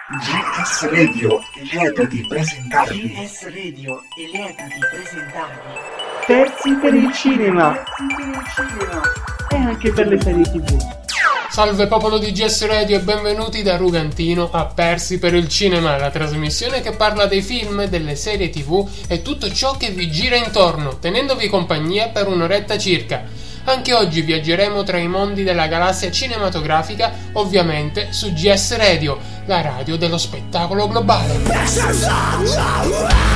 GS Radio è lieta di presentarvi. GS Radio è lieta di presentarvi Persi per il cinema e anche per le serie TV. Salve popolo di GS Radio e benvenuti da Rugantino a Persi per il cinema, la trasmissione che parla dei film, delle serie TV e tutto ciò che vi gira intorno, tenendovi compagnia per un'oretta circa. Anche oggi viaggeremo tra i mondi della galassia cinematografica, ovviamente su GS Radio, la radio dello spettacolo globale.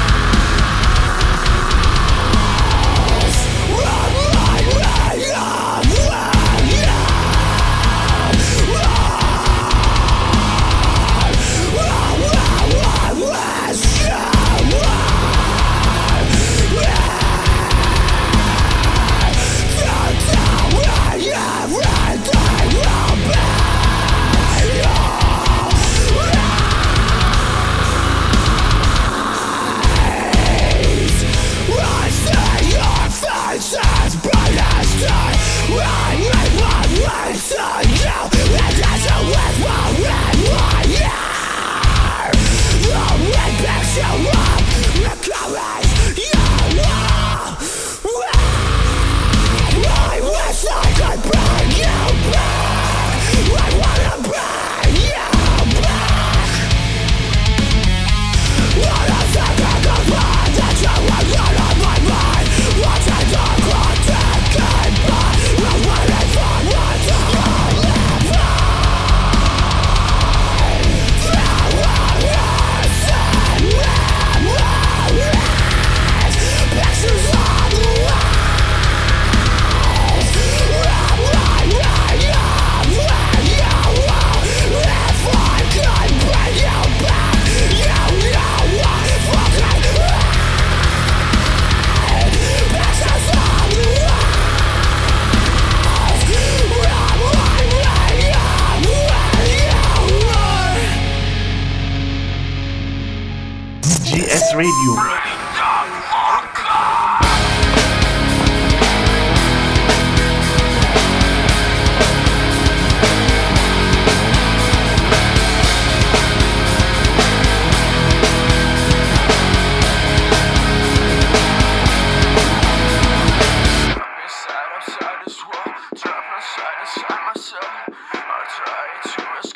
GS Radio.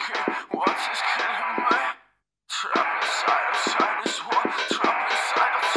Trapped inside this war, trapped inside of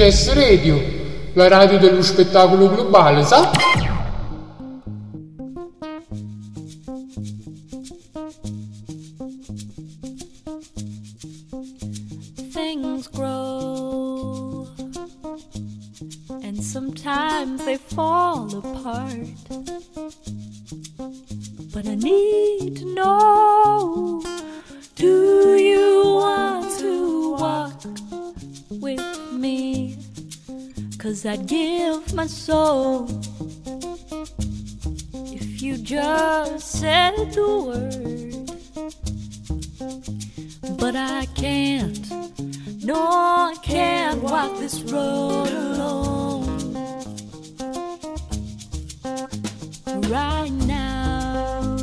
GS Radio, la radio dello spettacolo globale, sa? Things grow and sometimes they fall apart, but I need to know, do you want to walk with me? 'Cause I'd give my soul if you just said the word. But I can't, no, I can't walk this road alone. Right now,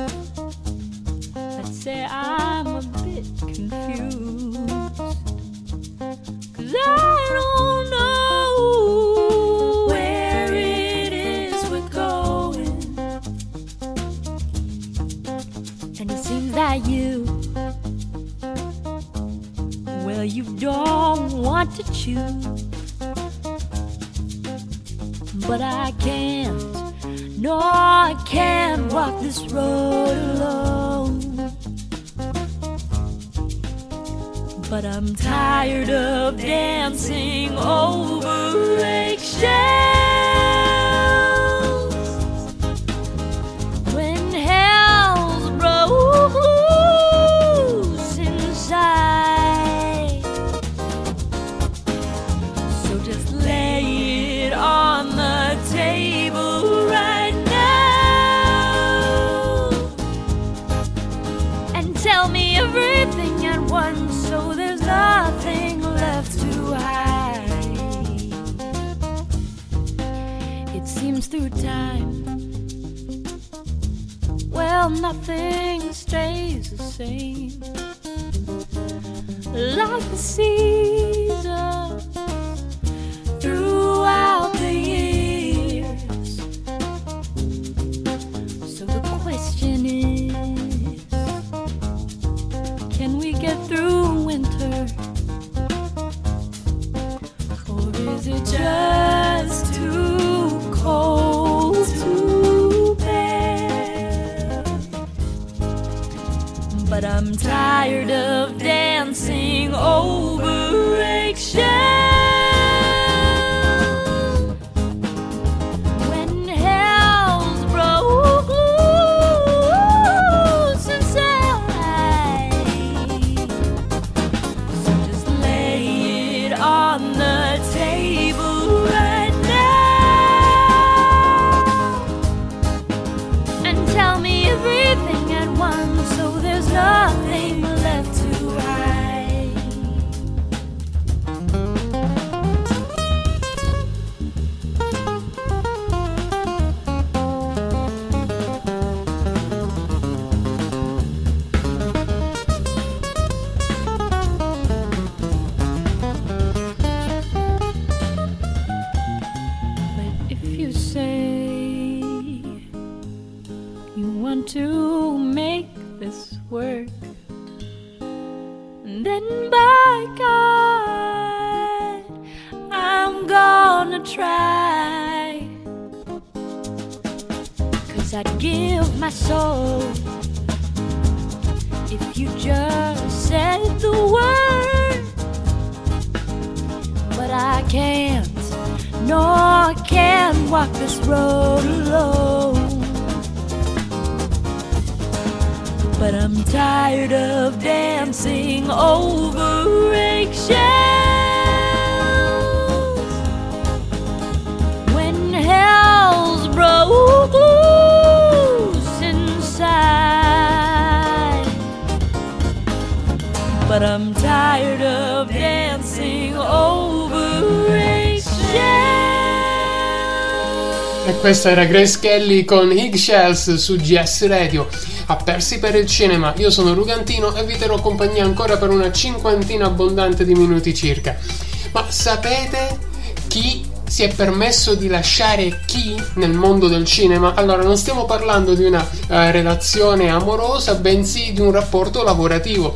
I'd say I'm a bit confused, 'cause I don't know where it is we're going. And it seems that well, you don't want to choose, but I can't, no, I can't walk this road alone. But I'm tired of dancing over eggshells. When hell's broke loose inside, so just lay it on the table right now and tell me everything at once, so there's nothing left to hide. It seems through time, well, nothing stays the same. Like the seasons throughout the years. So the question is, can we get through winter? Or is it just too cold to bear? But I'm tired of dancing over eggshells. When hell's broke loose inside, so just lay it on the table right now and tell me everything at once, so there's nothing left to hide. But if you say you want to make this work, then by God, I'm gonna try. 'Cause I'd give my soul if you just said the word. But I can't, no, I can't walk this road alone. But I'm tired of dancing over eggshells. When hell's broke loose inside, but I'm tired of dancing over eggshells. E questa era Grace Kelly con Eggshells su GS Radio. A Persi per il cinema, io sono Rugantino e vi terrò compagnia ancora per una cinquantina abbondante di minuti circa. Ma sapete chi si è permesso di lasciare chi nel mondo del cinema? Allora, non stiamo parlando di una relazione amorosa, bensì di un rapporto lavorativo,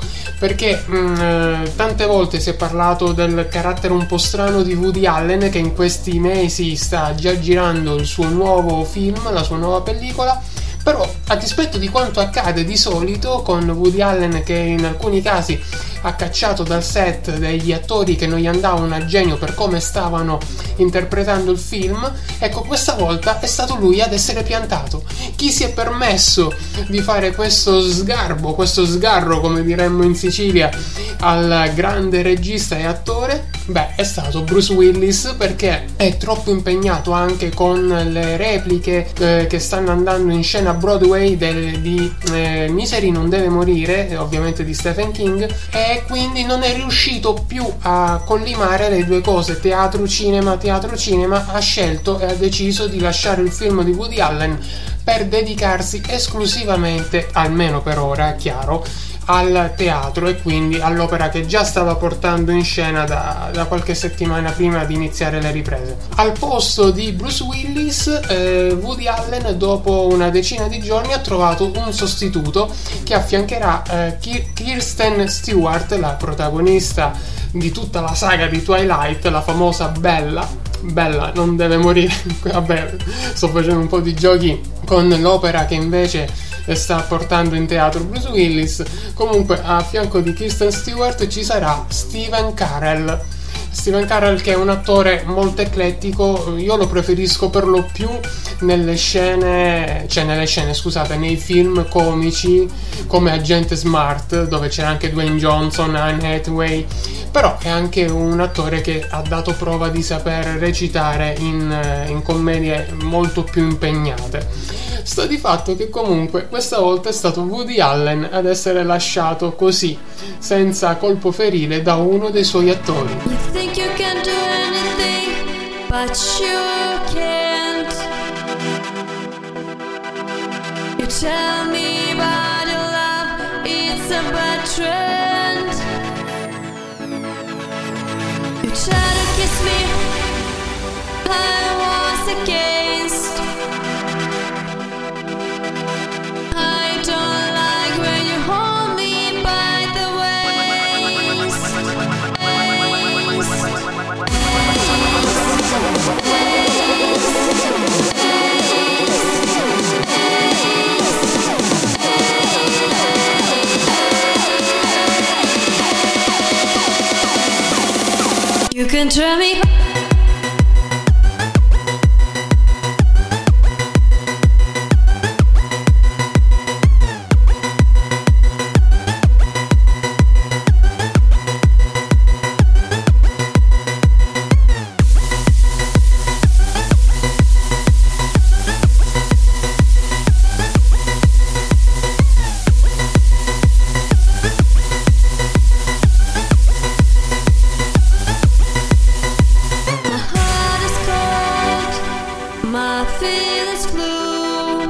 perché tante volte si è parlato del carattere un po' strano di Woody Allen, che in questi mesi sta già girando il suo nuovo film, la sua nuova pellicola. Però, a dispetto di quanto accade di solito con Woody Allen, che in alcuni casi ha cacciato dal set degli attori che non gli andavano a genio per come stavano interpretando il film, ecco, questa volta è stato lui ad essere piantato. Chi si è permesso di fare questo sgarro, come diremmo in Sicilia, al grande regista e attore? Beh, è stato Bruce Willis, perché è troppo impegnato anche con le repliche che stanno andando in scena a Broadway di Misery non deve morire, ovviamente di Stephen King, e quindi non è riuscito più a collimare le due cose, teatro cinema, ha scelto e ha deciso di lasciare il film di Woody Allen per dedicarsi esclusivamente, almeno per ora, è chiaro, al teatro e quindi all'opera che già stava portando in scena da qualche settimana prima di iniziare le riprese. Al posto di Bruce Willis, Woody Allen dopo una decina di giorni ha trovato un sostituto che affiancherà Kirsten Stewart, la protagonista di tutta la saga di Twilight, la famosa Bella non deve morire. Vabbè, sto facendo un po' di giochi con l'opera che invece sta portando in teatro Bruce Willis. Comunque, a fianco di Kirsten Stewart ci sarà Steve Carell, che è un attore molto eclettico. Io lo preferisco per lo più nei film comici come Agente Smart, dove c'era anche Dwayne Johnson, Anne Hathaway, però è anche un attore che ha dato prova di saper recitare in commedie molto più impegnate. Sta di fatto che comunque questa volta è stato Woody Allen ad essere lasciato così, senza colpo ferile, da uno dei suoi attori. You think you can do anything, but you can't. You tell me about your love, it's a bad trend. You try to kiss me, I was against. I don't like when you hold me by the waist. You can try me. My feelings flew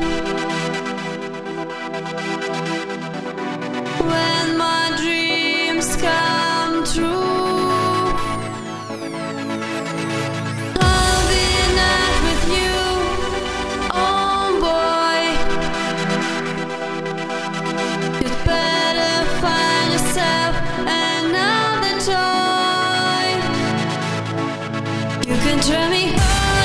when my dreams come true. I'll be not with you, oh boy. You'd better find yourself another toy. You can try me.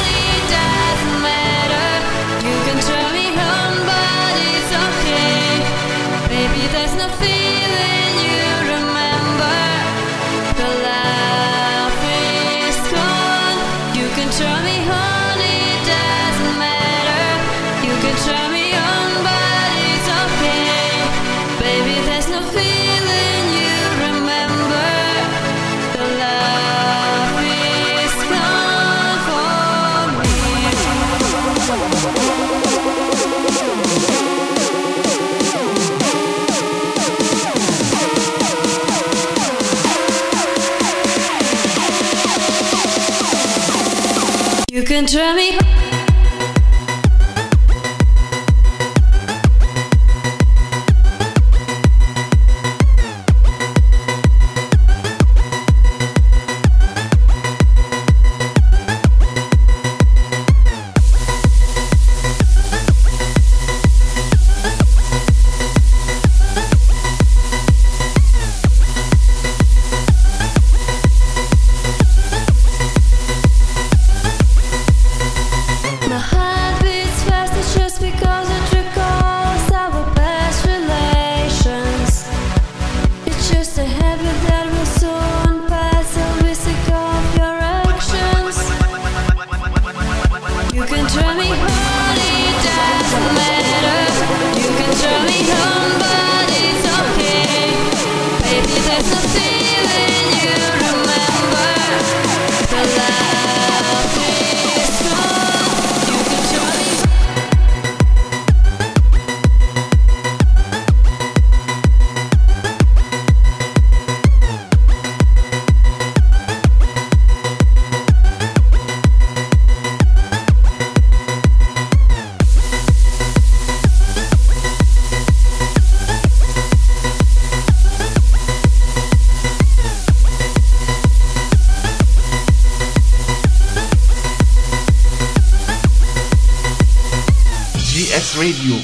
There's no feeling you remember. The laugh is gone. You can try me on, it doesn't matter. You can try me on, but it's okay. Baby, there's no feeling you remember. The laugh is gone for me. You can try me. happy that we're so unpast, so we sick of your actions. You can turn me on, it doesn't matter. You can turn me on, but it's okay. Baby, there's no feeling you remember. The love is gone. You can turn me on. GS Radio.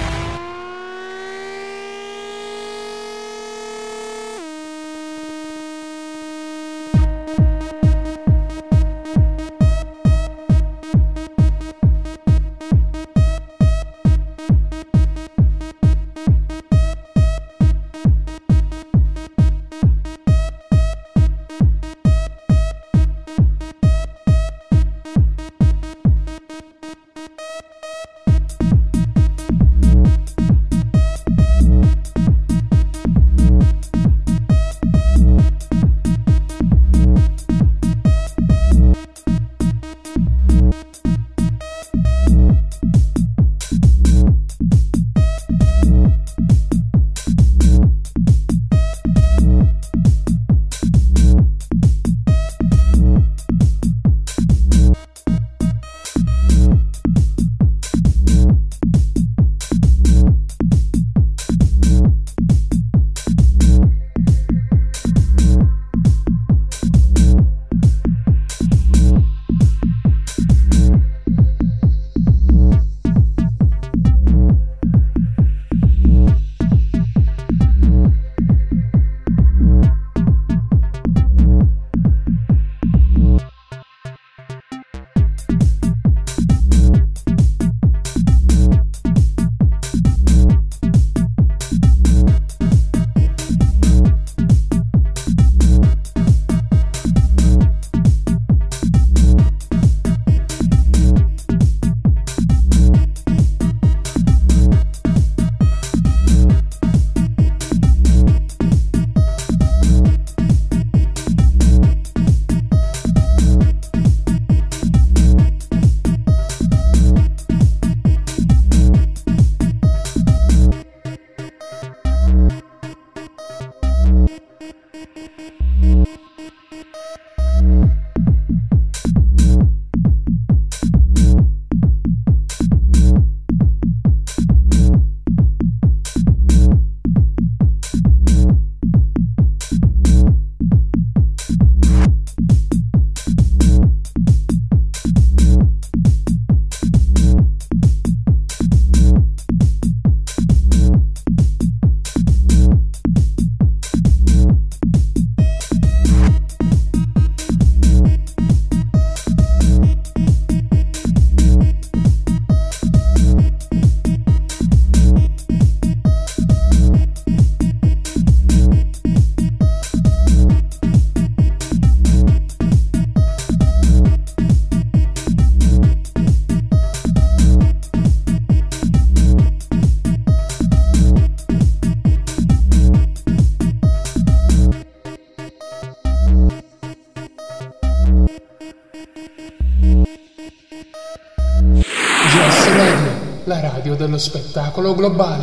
GS Radio, la radio dello spettacolo globale.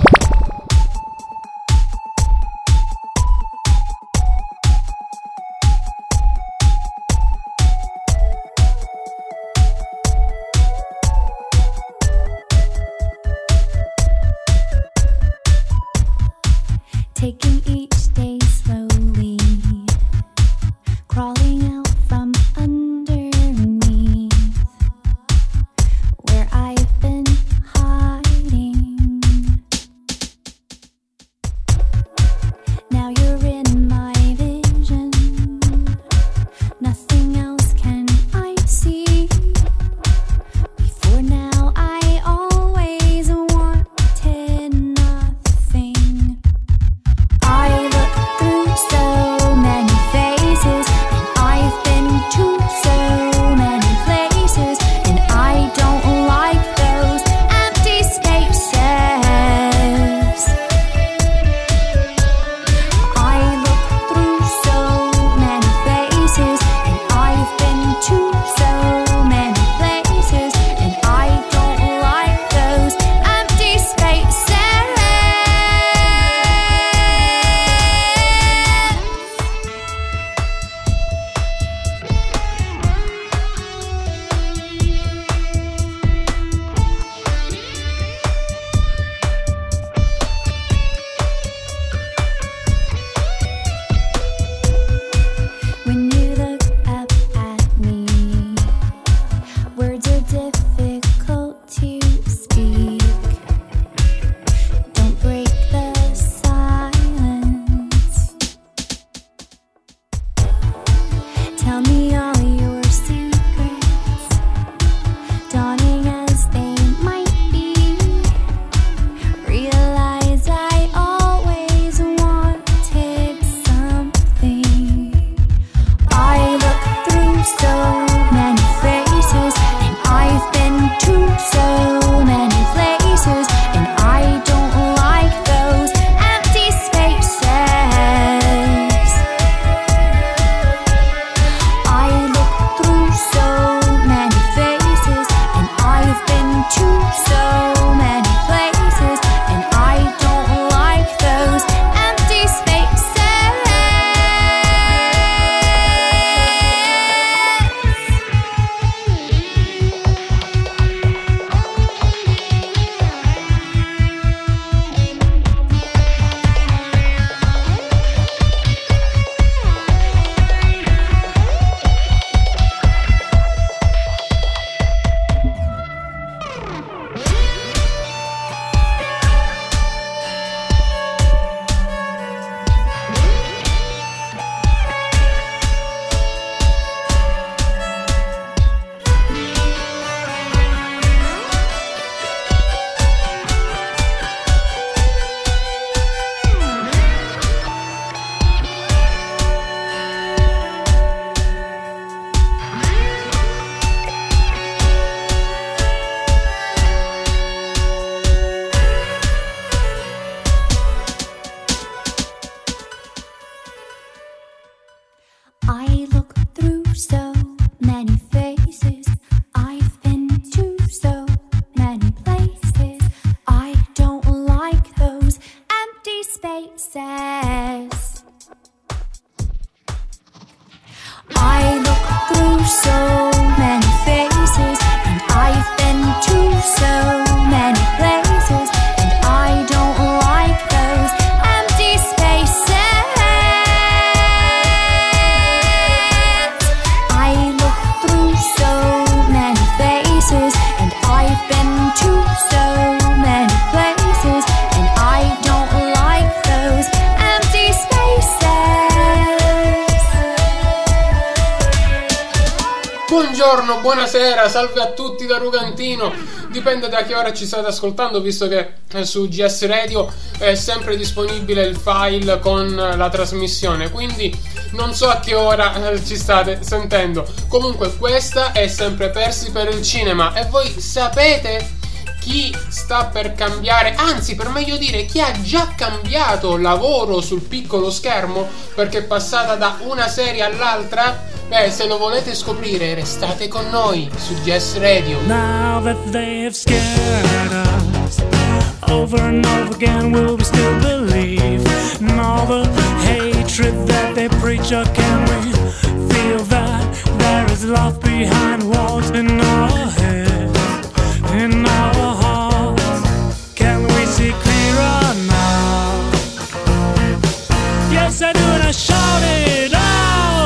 Taking each day slowly, crawling out from underneath where I've been hiding. I look through so many faces. I've been to so many places. I don't like those empty spaces. I look through so many faces, and I've been to so many places, and I don't like those empty spaces. I look through so many faces, and I've been to so many places, and I don't like those empty spaces. Buongiorno, buonasera, salve a tutti da Rugantino. Dipende da che ora ci state ascoltando, visto che su GS Radio è sempre disponibile il file con la trasmissione, quindi non so a che ora ci state sentendo. Comunque questa è sempre Persi per il cinema. E voi sapete chi sta per cambiare, anzi per meglio dire chi ha già cambiato lavoro sul piccolo schermo perché è passata da una serie all'altra? Beh, se lo volete scoprire restate con noi su GS Radio. Now that they have scared us over and over again, will we still believe in all the hatred that they preach, or can we feel that there is love behind walls in our heads, in our hearts? Can we see clearer now? Yes, I do, and I shout it out.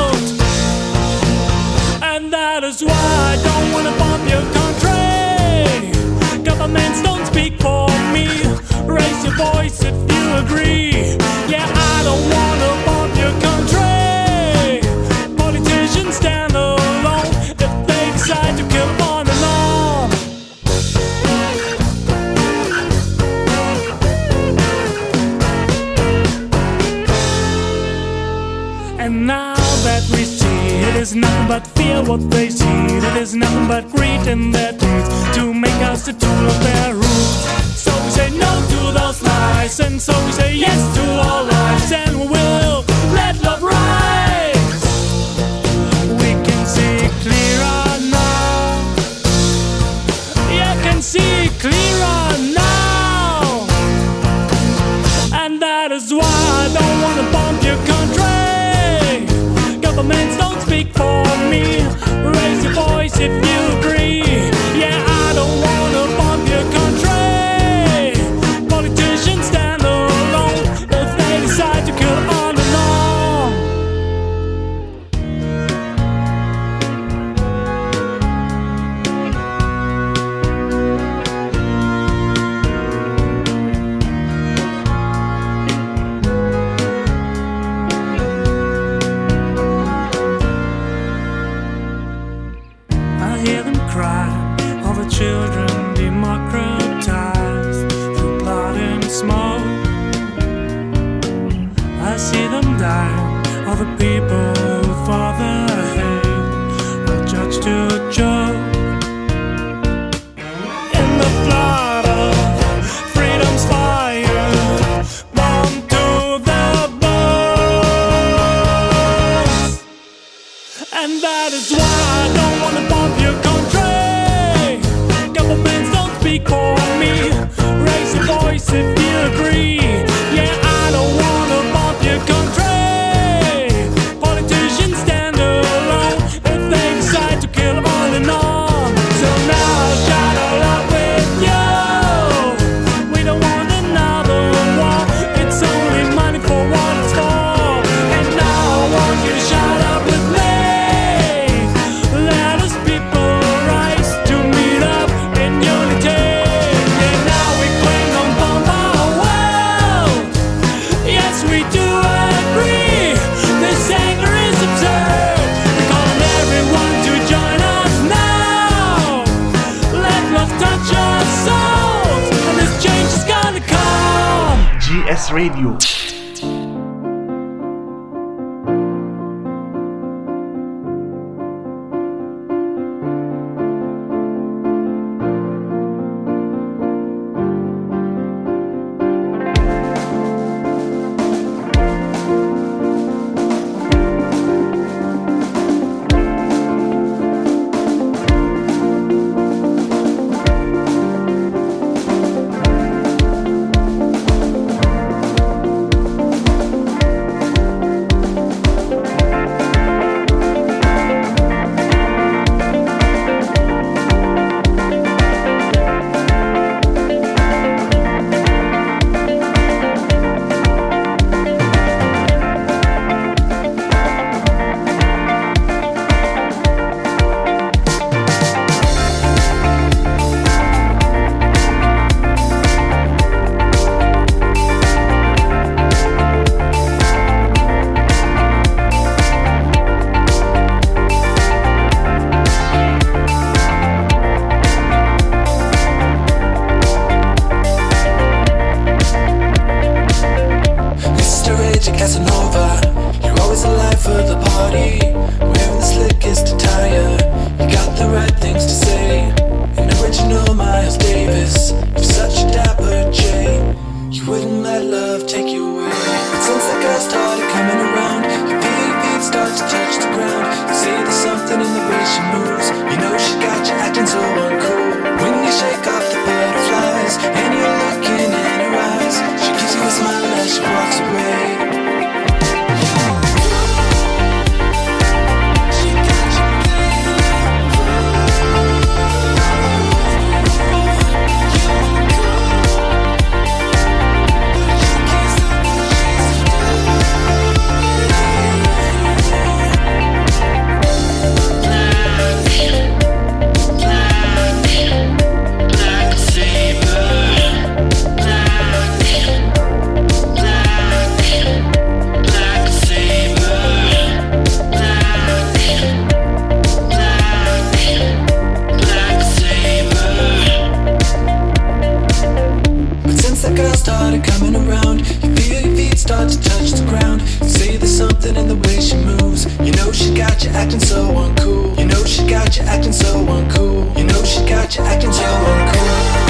And that is why I don't wanna bomb your country. Governments don't speak for me. Raise your voice if you agree. Yeah, I don't wanna bomb your country. Politicians stand alone if they decide to kill on and on. And now that we see, it is nothing but fear what they see. It is nothing but greed in their deeds to make us the tool of their rule. So we say no to those lies, and so we say yes to all lies, and we will let love rise. We can see clearer now. Yeah, can see clearer now. And that is why I don't wanna bomb your country. Governments don't speak for me. Raise your voice if you agree. Yeah, I don't wanna bomb your country. Politicians stand alone if they decide to kill on and on. I hear them cry, all the children democratized through blood and smoke. I see them die, all the people who father hate are judged to joke. In the flood of freedom's fire, bomb to the bones. And that is why I don't wanna bomb your country. Governments don't speak for me. Raise your voice if you agree. Yeah, I don't wanna bomb your country. Politicians stand alone if they decide to kill on and on. So now shout out loud with you. We don't want another war. It's only money for what it's for. And now I want you to shout out with me. Let us people rise to meet up in unity. Yeah, now we claim on bomb our world. Yes, we do agree. This anger is absurd. We're calling everyone to join us now. Let love touch our souls, and this change is gonna come. GS Radio. start to touch the ground. You say there's something in the way she moves. You know she got you acting so uncool. When you shake off the butterflies and you're looking in her eyes, she gives you a smile as she walks away. Started coming around, you feel your feet start to touch the ground. You say there's something in the way she moves. You know she got you acting so uncool. You know she got you acting so uncool. You know she got you acting so uncool.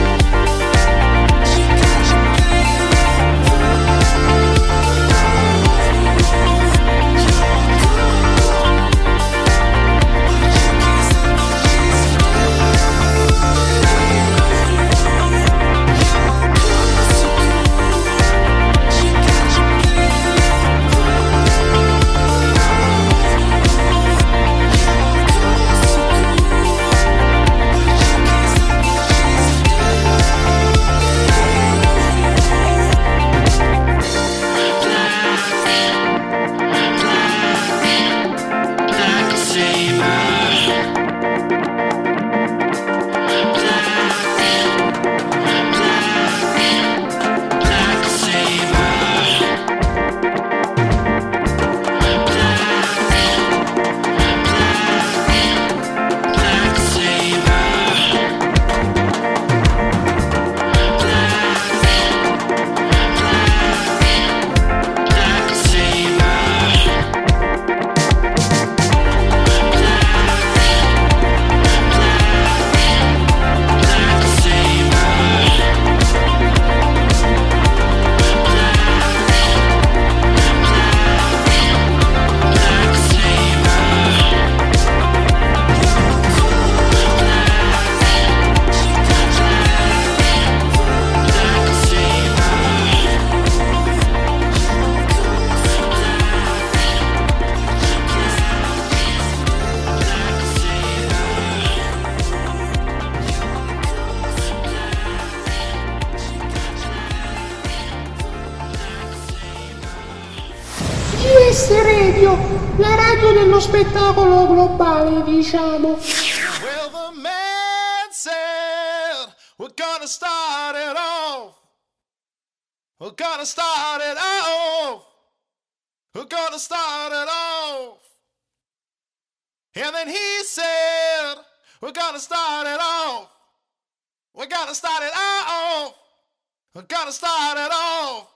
GS Radio, la radio dello spettacolo globale, diciamo. Well, the man said, we're gonna start it off. We're gonna start it off. We're gonna start it off. And then he said, we're gonna start it off. We're gonna start it off. We're gonna start it off.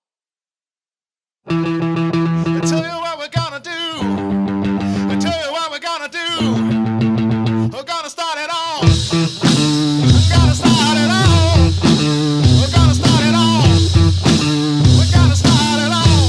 I tell you what we're gonna do. I tell you what we're gonna do. We're gonna start it off. We're gonna start it off. We're gonna start it off. We're gonna start it off.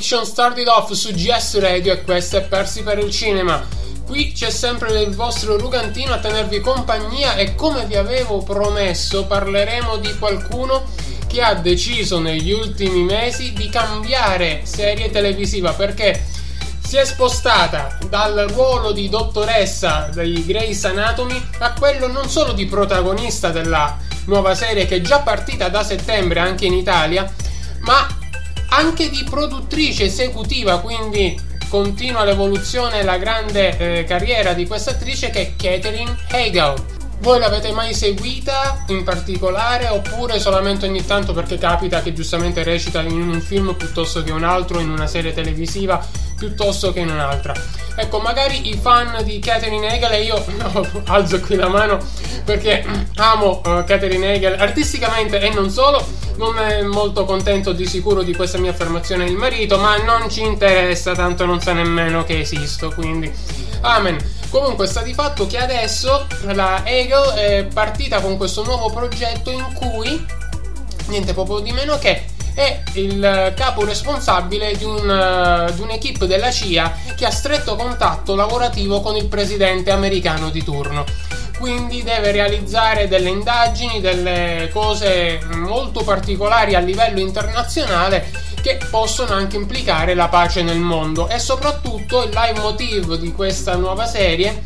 Fiction started off su GS Radio e questo è Persi per il cinema. Qui c'è sempre il vostro Rugantino a tenervi compagnia e come vi avevo promesso parleremo di qualcuno che ha deciso negli ultimi mesi di cambiare serie televisiva perché si è spostata dal ruolo di dottoressa dei Grey's Anatomy a quello non solo di protagonista della nuova serie che è già partita da settembre anche in Italia, ma anche di produttrice esecutiva, quindi continua l'evoluzione e la grande carriera di questa attrice che è Katherine Heigl. Voi l'avete mai seguita in particolare oppure solamente ogni tanto perché capita che giustamente recita in un film piuttosto che un altro, in una serie televisiva piuttosto che in un'altra? Ecco, magari i fan di Katherine Heigl, e io alzo qui la mano perché amo Katherine Heigl artisticamente e non solo, non è molto contento di sicuro di questa mia affermazione il marito, ma non ci interessa, tanto non sa nemmeno che esisto, quindi amen. Comunque sta di fatto che adesso la Heigl è partita con questo nuovo progetto in cui niente proprio di meno che è il capo responsabile di un'equipe della CIA che ha stretto contatto lavorativo con il presidente americano di turno. Quindi deve realizzare delle indagini, delle cose molto particolari a livello internazionale che possono anche implicare la pace nel mondo. E soprattutto il leitmotiv di questa nuova serie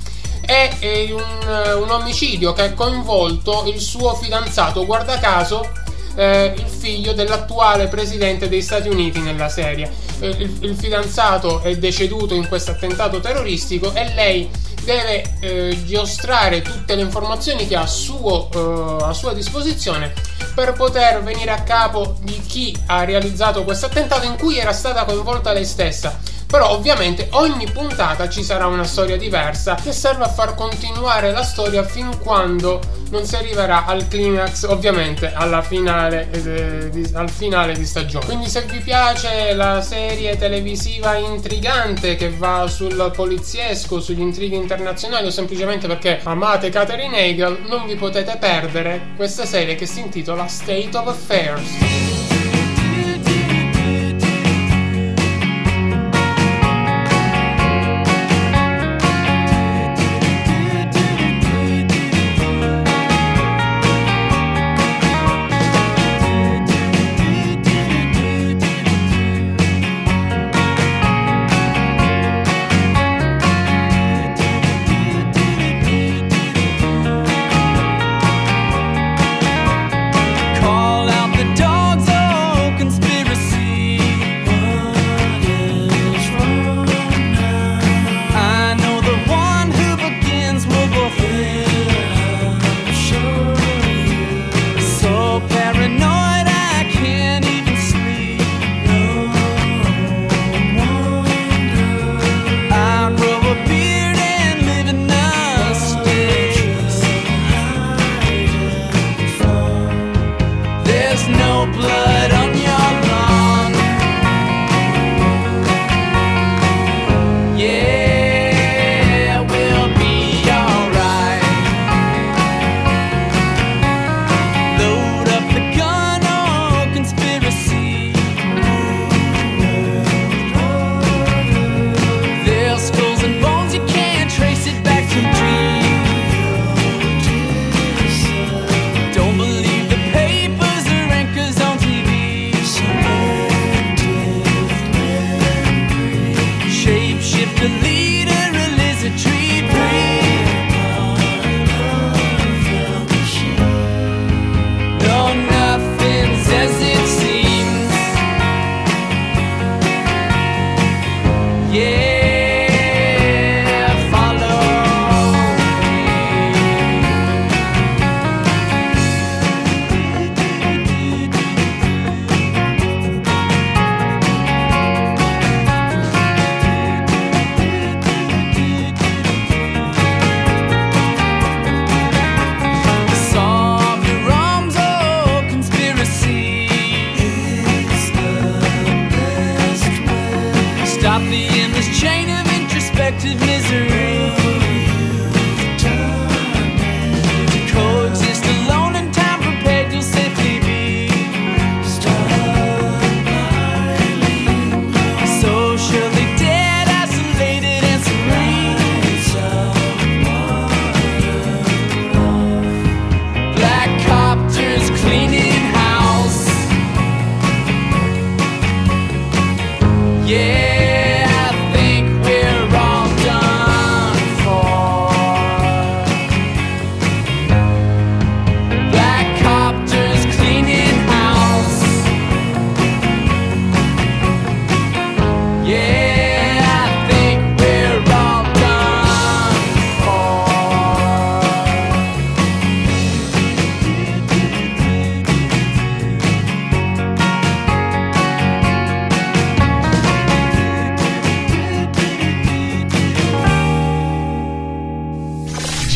è un omicidio che ha coinvolto il suo fidanzato, guarda caso il figlio dell'attuale presidente degli Stati Uniti nella serie. Il fidanzato è deceduto in questo attentato terroristico e lei deve giostrare tutte le informazioni che ha a sua disposizione per poter venire a capo di chi ha realizzato questo attentato in cui era stata coinvolta lei stessa. Però ovviamente ogni puntata ci sarà una storia diversa che serve a far continuare la storia fin quando non si arriverà al climax, ovviamente al finale di stagione. Quindi se vi piace la serie televisiva intrigante che va sul poliziesco, sugli intrighi internazionali o semplicemente perché amate Katherine Heigl, non vi potete perdere questa serie che si intitola State of Affairs. Call out the dog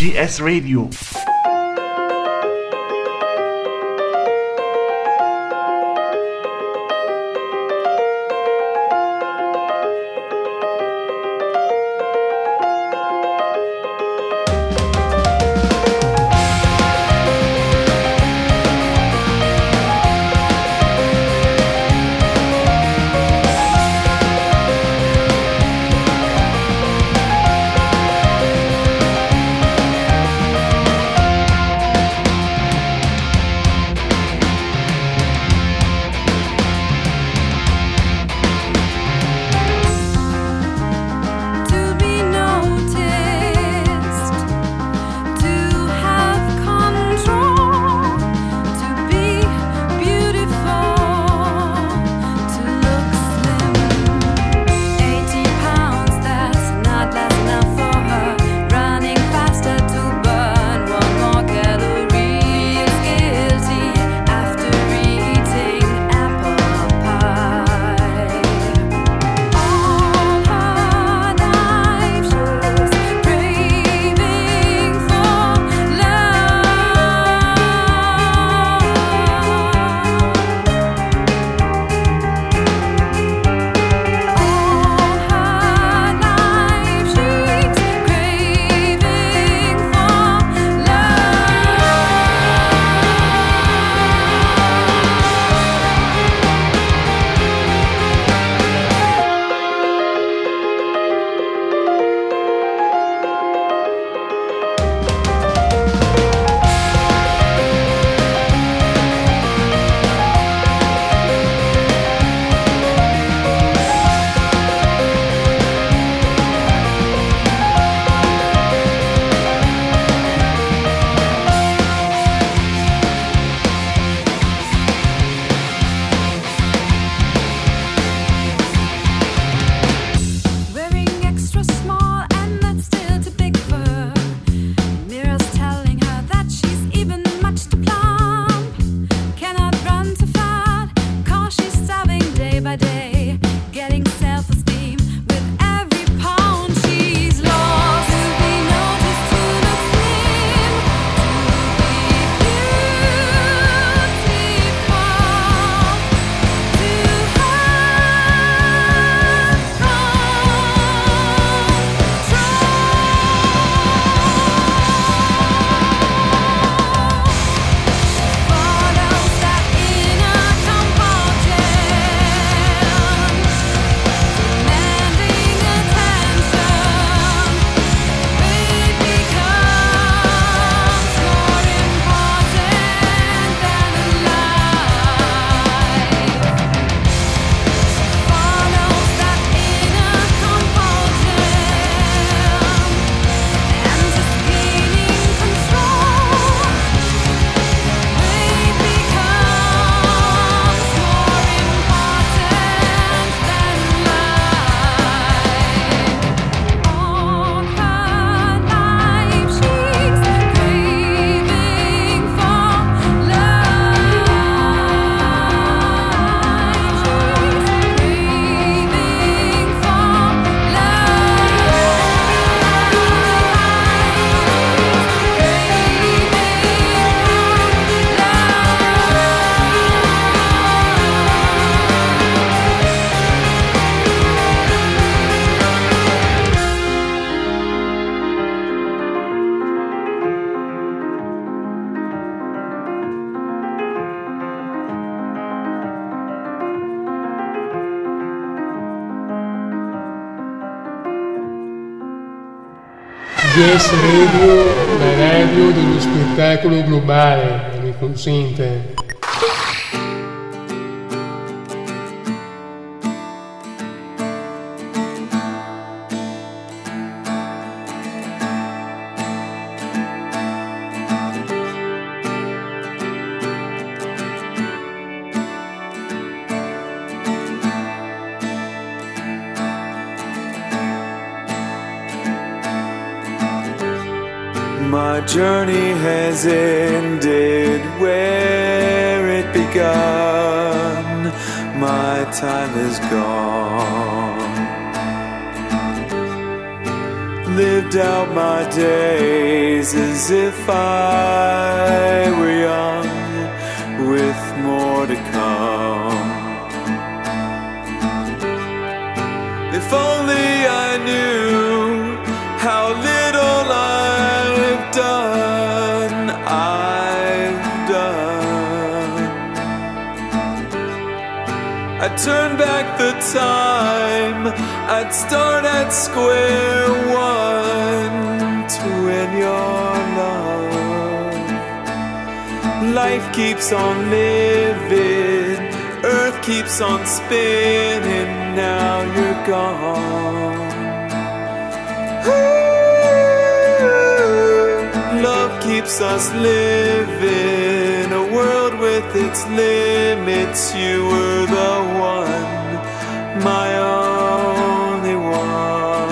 GS Radio. GS Radio, la radio dello spettacolo globale, mi consente. My journey has ended where it begun. My time is gone. lived out my days as if I were young, with more to come. If only I knew how little I've done, I'd turn back the time, I'd start at square one to win your love. Life keeps on living, earth keeps on spinning, now you're gone. Love keeps us living, a world with its limits. You were the one, my only one.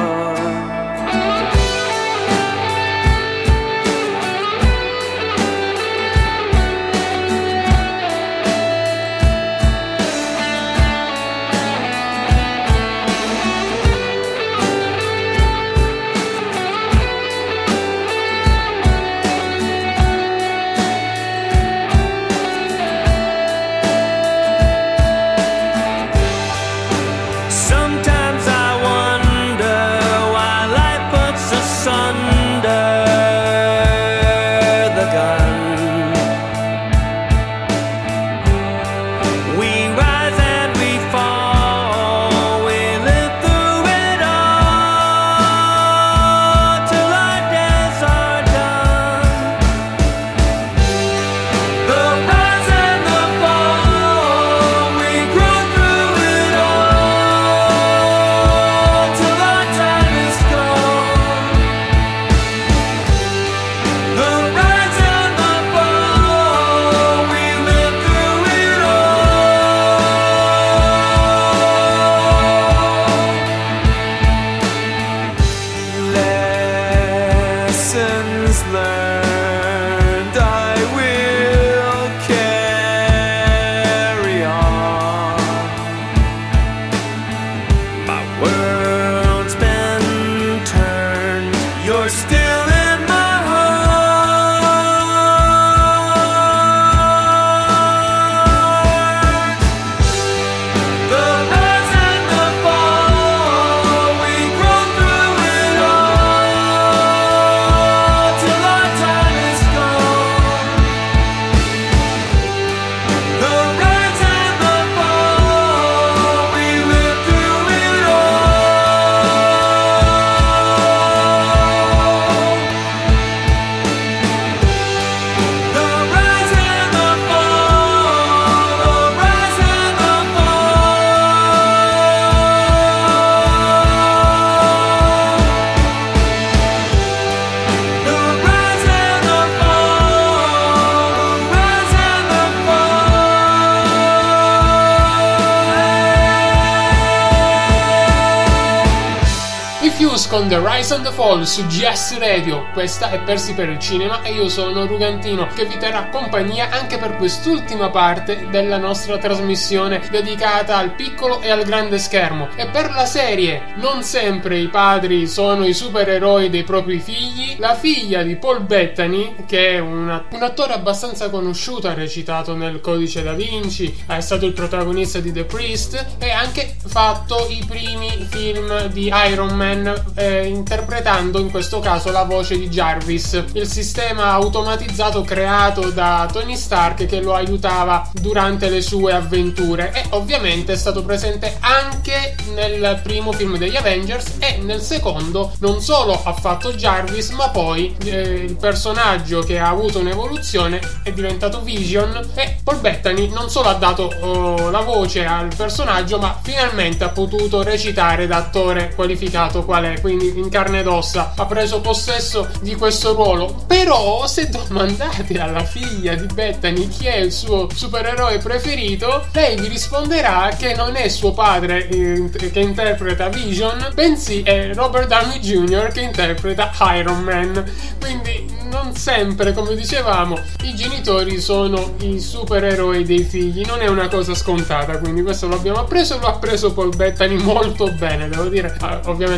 Con The Rise and the Fall su GS Radio. Questa è Persi per il Cinema e io sono Rugantino, che vi terrà compagnia anche per quest'ultima parte della nostra trasmissione dedicata al piccolo e al grande schermo. E per la serie Non sempre i padri sono i supereroi dei propri figli, la figlia di Paul Bettany, che è un attore abbastanza conosciuto, ha recitato nel Codice da Vinci, è stato il protagonista di The Priest e ha anche fatto i primi film di Iron Man, interpretando in questo caso la voce di Jarvis, il sistema automatizzato creato da Tony Stark che lo aiutava durante le sue avventure, e ovviamente è stato presente anche nel primo film degli Avengers, e nel secondo non solo ha fatto Jarvis, ma poi il personaggio che ha avuto un'evoluzione è diventato Vision, e Paul Bettany non solo ha dato la voce al personaggio, ma finalmente ha potuto recitare da attore qualificato qual è, quindi in carne ed ossa ha preso possesso di questo ruolo. Però se domandate alla figlia di Bettany chi è il suo supereroe preferito, lei vi risponderà che non è suo padre che interpreta Vision, bensì è Robert Downey Jr. che interpreta Iron Man. Quindi non sempre, come dicevamo, i genitori sono i supereroi dei figli, non è una cosa scontata, quindi questo lo abbiamo appreso e lo ha preso Paul Bettany molto bene, devo dire. Ovviamente che gli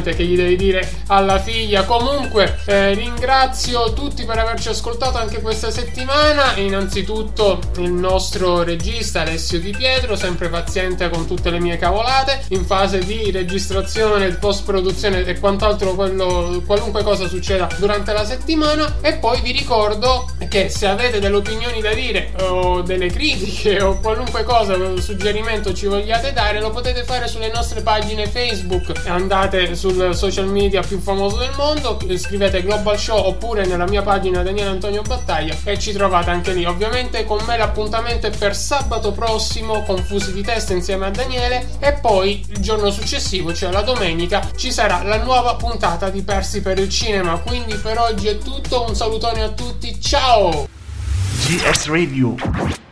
devi dire alla figlia. Comunque ringrazio tutti per averci ascoltato anche questa settimana. Innanzitutto il nostro regista Alessio Di Pietro, sempre paziente con tutte le mie cavolate in fase di registrazione, post produzione e quant'altro, qualunque cosa succeda durante la settimana. E poi vi ricordo che se avete delle opinioni da dire o delle critiche o qualunque cosa, suggerimento ci vogliate dare, lo potete fare sulle nostre pagine Facebook. Andate sul social media più famoso del mondo, scrivete Global Show oppure nella mia pagina Daniele Antonio Battaglia e ci trovate anche lì. Ovviamente con me l'appuntamento è per sabato prossimo, Confusi di testa insieme a Daniele, e poi il giorno successivo, cioè la domenica, ci sarà la nuova puntata di Persi per il Cinema. Quindi per oggi è tutto, un salutone a tutti, ciao! GS Radio.